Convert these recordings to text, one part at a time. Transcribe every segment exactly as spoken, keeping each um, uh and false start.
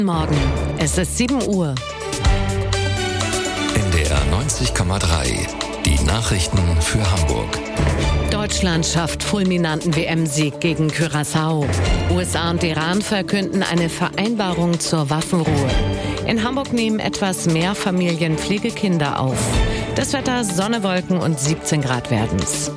Morgen, es ist sieben Uhr. N D R neunzig Komma drei, die Nachrichten für Hamburg. Deutschland schafft fulminanten W M-Sieg gegen Curaçao. U S A und Iran verkünden eine Vereinbarung zur Waffenruhe. In Hamburg nehmen etwas mehr Familien Pflegekinder auf. Das Wetter: Sonne, Wolken und siebzehn Grad werden's.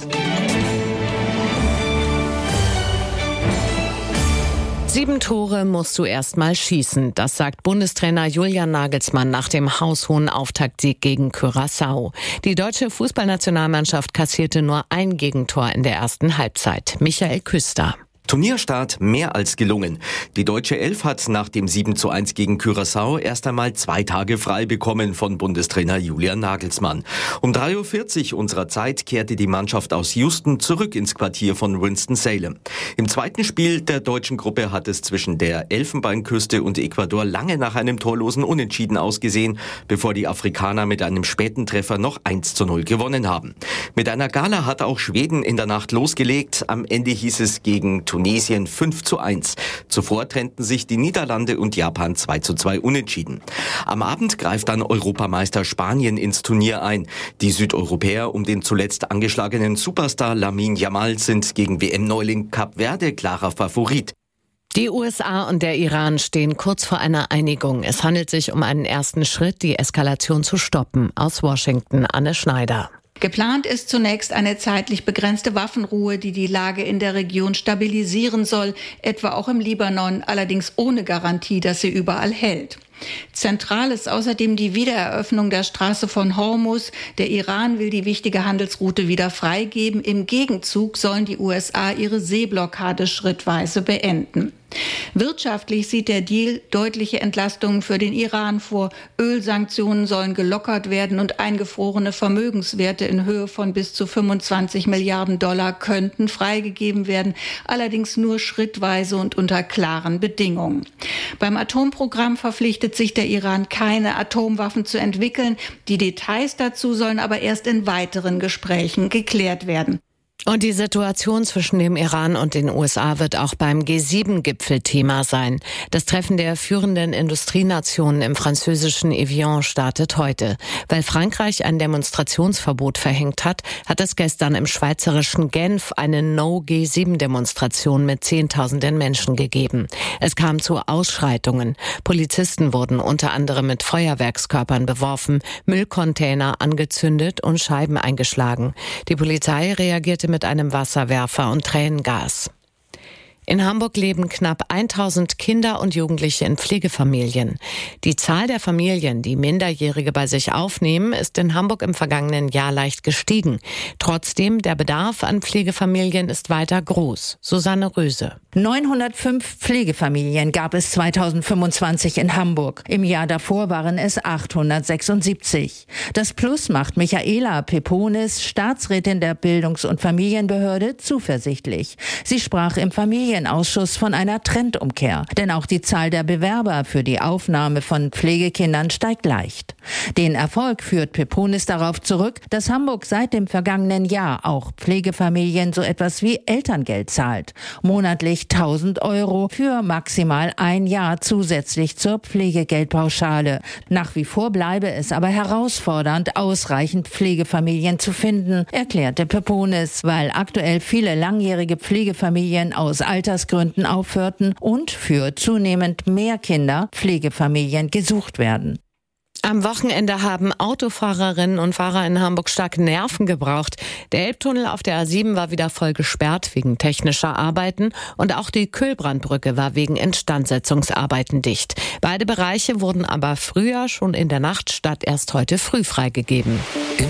Sieben Tore musst du erst mal schießen, das sagt Bundestrainer Julian Nagelsmann nach dem haushohen Auftaktsieg gegen Curaçao. Die deutsche Fußballnationalmannschaft kassierte nur ein Gegentor in der ersten Halbzeit. Michael Küster. Turnierstart mehr als gelungen. Die deutsche Elf hat nach dem sieben zu eins gegen Curaçao erst einmal zwei Tage frei bekommen von Bundestrainer Julian Nagelsmann. Um drei Uhr vierzig unserer Zeit kehrte die Mannschaft aus Houston zurück ins Quartier von Winston-Salem. Im zweiten Spiel der deutschen Gruppe hat es zwischen der Elfenbeinküste und Ecuador lange nach einem torlosen Unentschieden ausgesehen, bevor die Afrikaner mit einem späten Treffer noch eins zu null gewonnen haben. Mit einer Gala hat auch Schweden in der Nacht losgelegt. Am Ende hieß es gegen Tunesien fünf zu eins. Zuvor trennten sich die Niederlande und Japan zwei zu zwei unentschieden. Am Abend greift dann Europameister Spanien ins Turnier ein. Die Südeuropäer um den zuletzt angeschlagenen Superstar Lamine Yamal sind gegen W M-Neuling Kap Verde klarer Favorit. Die U S A und der Iran stehen kurz vor einer Einigung. Es handelt sich um einen ersten Schritt, die Eskalation zu stoppen. Aus Washington, Anne Schneider. Geplant ist zunächst eine zeitlich begrenzte Waffenruhe, die die Lage in der Region stabilisieren soll, etwa auch im Libanon, allerdings ohne Garantie, dass sie überall hält. Zentral ist außerdem die Wiedereröffnung der Straße von Hormuz. Der Iran will die wichtige Handelsroute wieder freigeben. Im Gegenzug sollen die U S A ihre Seeblockade schrittweise beenden. Wirtschaftlich sieht der Deal deutliche Entlastungen für den Iran vor. Ölsanktionen sollen gelockert werden und eingefrorene Vermögenswerte in Höhe von bis zu fünfundzwanzig Milliarden Dollar könnten freigegeben werden, allerdings nur schrittweise und unter klaren Bedingungen. Beim Atomprogramm verpflichtet sich der Iran, keine Atomwaffen zu entwickeln. Die Details dazu sollen aber erst in weiteren Gesprächen geklärt werden. Und die Situation zwischen dem Iran und den U S A wird auch beim G sieben Gipfel Thema sein. Das Treffen der führenden Industrienationen im französischen Evian startet heute. Weil Frankreich ein Demonstrationsverbot verhängt hat, hat es gestern im schweizerischen Genf eine No-G sieben Demonstration mit Zehntausenden Menschen gegeben. Es kam zu Ausschreitungen. Polizisten wurden unter anderem mit Feuerwerkskörpern beworfen, Müllcontainer angezündet und Scheiben eingeschlagen. Die Polizei reagierte mit einem Wasserwerfer und Tränengas. In Hamburg leben knapp tausend Kinder und Jugendliche in Pflegefamilien. Die Zahl der Familien, die Minderjährige bei sich aufnehmen, ist in Hamburg im vergangenen Jahr leicht gestiegen. Trotzdem, der Bedarf an Pflegefamilien ist weiter groß. Susanne Röse. neunhundertfünf Pflegefamilien gab es zweitausendfünfundzwanzig in Hamburg. Im Jahr davor waren es achthundertsechsundsiebzig. Das Plus macht Michaela Peponis, Staatsrätin der Bildungs- und Familienbehörde, zuversichtlich. Sie sprach im Familienausschuss von einer Trendumkehr. Denn auch die Zahl der Bewerber für die Aufnahme von Pflegekindern steigt leicht. Den Erfolg führt Peponis darauf zurück, dass Hamburg seit dem vergangenen Jahr auch Pflegefamilien so etwas wie Elterngeld zahlt. Monatlich tausend Euro für maximal ein Jahr zusätzlich zur Pflegegeldpauschale. Nach wie vor bleibe es aber herausfordernd, ausreichend Pflegefamilien zu finden, erklärte Peponis, weil aktuell viele langjährige Pflegefamilien aus Altersgründen aufhörten und für zunehmend mehr Kinder Pflegefamilien gesucht werden. Am Wochenende haben Autofahrerinnen und Fahrer in Hamburg stark Nerven gebraucht. Der Elbtunnel auf der A sieben war wieder voll gesperrt wegen technischer Arbeiten und auch die Kühlbrandbrücke war wegen Instandsetzungsarbeiten dicht. Beide Bereiche wurden aber früher schon in der Nacht statt erst heute früh freigegeben.